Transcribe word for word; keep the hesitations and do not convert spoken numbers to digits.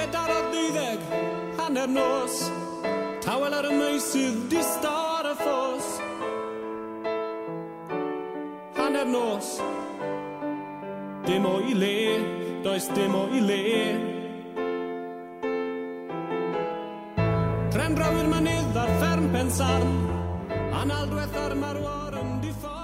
Pedar o ddeuddeg, hanner nos, tawel ar y meysydd, distar y ffos. Hanner nos, dim o i le, does dim o i le. Tren drawyr mynydd ar fferm Pensarn, analdweth ar marwar yn diffodd.